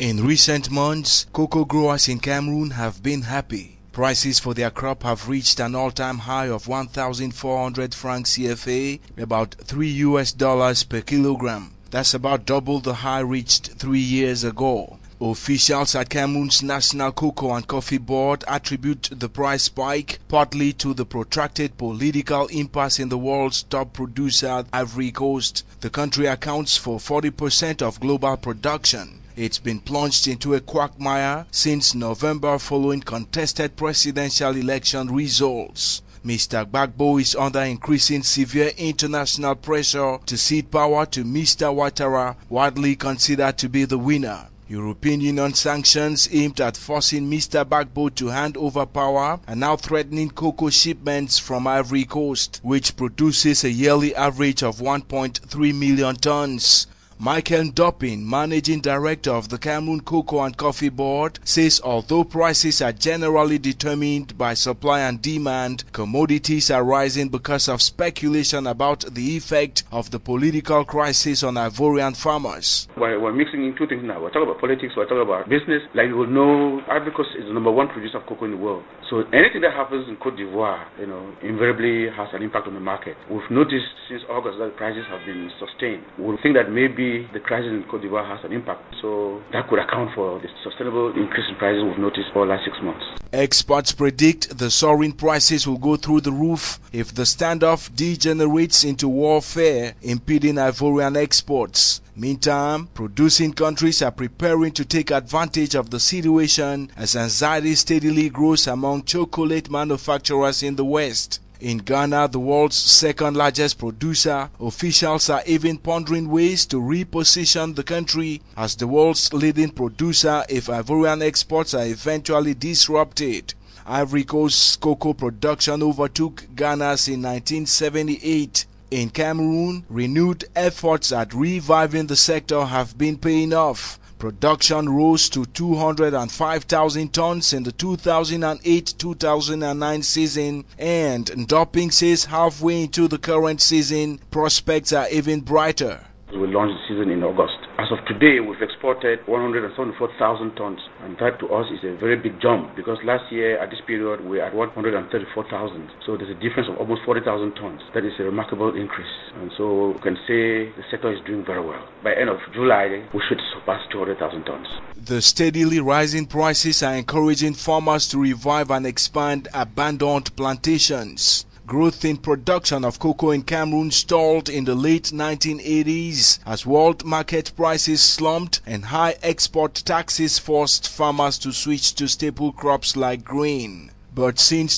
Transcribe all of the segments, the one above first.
In recent months, cocoa growers in Cameroon have been happy. Prices for their crop have reached an all-time high of 1,400 francs CFA, about $3 per kilogram. That's about double the high reached 3 years ago. Officials at Cameroon's National Cocoa and Coffee Board attribute the price spike partly to the protracted political impasse in the world's top producer, Ivory Coast. The country accounts for 40% of global production. It's been plunged into a quagmire since November following contested presidential election results. Mr. Gbagbo is under increasing severe international pressure to cede power to Mr. Ouattara, widely considered to be the winner. European Union sanctions aimed at forcing Mr. Gbagbo to hand over power are now threatening cocoa shipments from Ivory Coast, which produces a yearly average of 1.3 million tons. Michael Ndopin, Managing Director of the Cameroon Cocoa and Coffee Board, says although prices are generally determined by supply and demand, commodities are rising because of speculation about the effect of the political crisis on Ivorian farmers. We're mixing in two things now. We're talking about politics, we're talking about business. Like you will know, Ivory Coast is the #1 producer of cocoa in the world. So anything that happens in Cote d'Ivoire, invariably has an impact on the market. We've noticed since August that the prices have been sustained. We think that maybe the crisis in Cote d'Ivoire has an impact. So that could account for the sustainable increase in prices we've noticed for the last 6 months. Experts predict the soaring prices will go through the roof if the standoff degenerates into warfare, impeding Ivorian exports. Meantime, producing countries are preparing to take advantage of the situation as anxiety steadily grows among chocolate manufacturers in the West. In Ghana, the world's second largest producer, officials are even pondering ways to reposition the country as the world's leading producer if Ivorian exports are eventually disrupted. Ivory Coast's cocoa production overtook Ghana's in 1978. In Cameroon, renewed efforts at reviving the sector have been paying off. Production rose to 205,000 tons in the 2008-2009 season, and Ndopin says halfway into the current season, prospects are even brighter. We launched the season in August. As of today, we've exported 174,000 tons, and that to us is a very big jump because last year at this period we were at 134,000. So there's a difference of almost 40,000 tons. That is a remarkable increase, and so we can say the sector is doing very well. By end of July, we should surpass 200,000 tons. The steadily rising prices are encouraging farmers to revive and expand abandoned plantations. Growth in production of cocoa in Cameroon stalled in the late 1980s as world market prices slumped and high export taxes forced farmers to switch to staple crops like grain. But since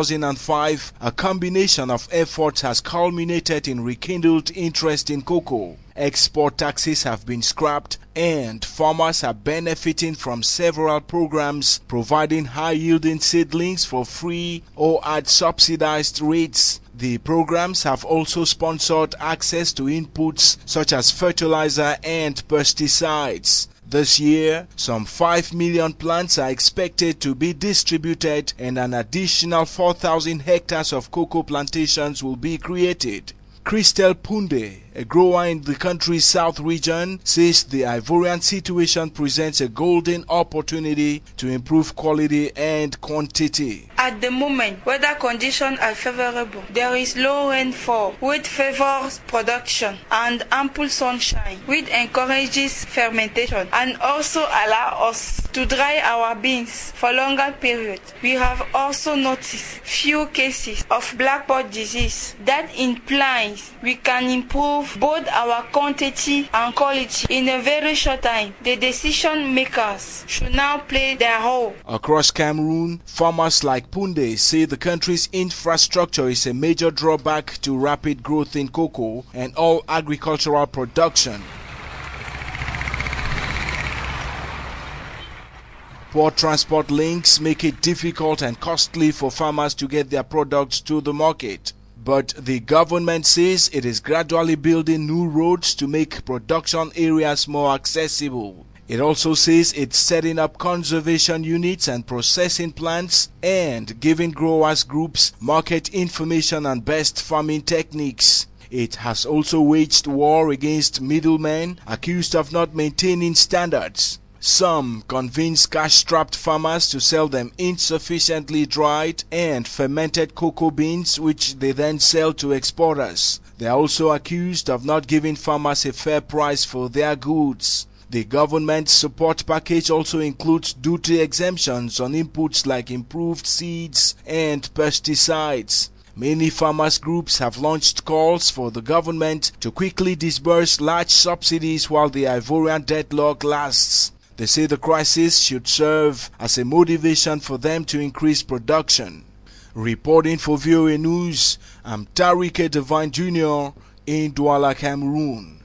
2005, a combination of efforts has culminated in rekindled interest in cocoa. Export taxes have been scrapped and farmers are benefiting from several programs providing high-yielding seedlings for free or at subsidized rates. The programs have also sponsored access to inputs such as fertilizer and pesticides. This year, some 5 million plants are expected to be distributed and an additional 4,000 hectares of cocoa plantations will be created. Christelle Punde, a grower in the country's south region, says the Ivorian situation presents a golden opportunity to improve quality and quantity. At the moment, weather conditions are favorable. There is low rainfall, which favors production, and ample sunshine, which encourages fermentation and also allows us to dry our beans for longer periods. We have also noticed few cases of black pod disease. That implies we can improve both our quantity and quality in a very short time. The decision makers should now play their role. Across Cameroon, farmers like Punde say the country's infrastructure is a major drawback to rapid growth in cocoa and all agricultural production. Poor transport links make it difficult and costly for farmers to get their products to the market. But the government says it is gradually building new roads to make production areas more accessible. It also says it's setting up conservation units and processing plants and giving growers groups market information and best farming techniques. It has also waged war against middlemen accused of not maintaining standards. Some convince cash-strapped farmers to sell them insufficiently dried and fermented cocoa beans, which they then sell to exporters. They are also accused of not giving farmers a fair price for their goods. The government support package also includes duty exemptions on inputs like improved seeds and pesticides. Many farmers groups have launched calls for the government to quickly disburse large subsidies while the Ivorian deadlock lasts. They say the crisis should serve as a motivation for them to increase production. Reporting for VOA News, I'm Tariq Devine Jr. in Douala, Cameroon.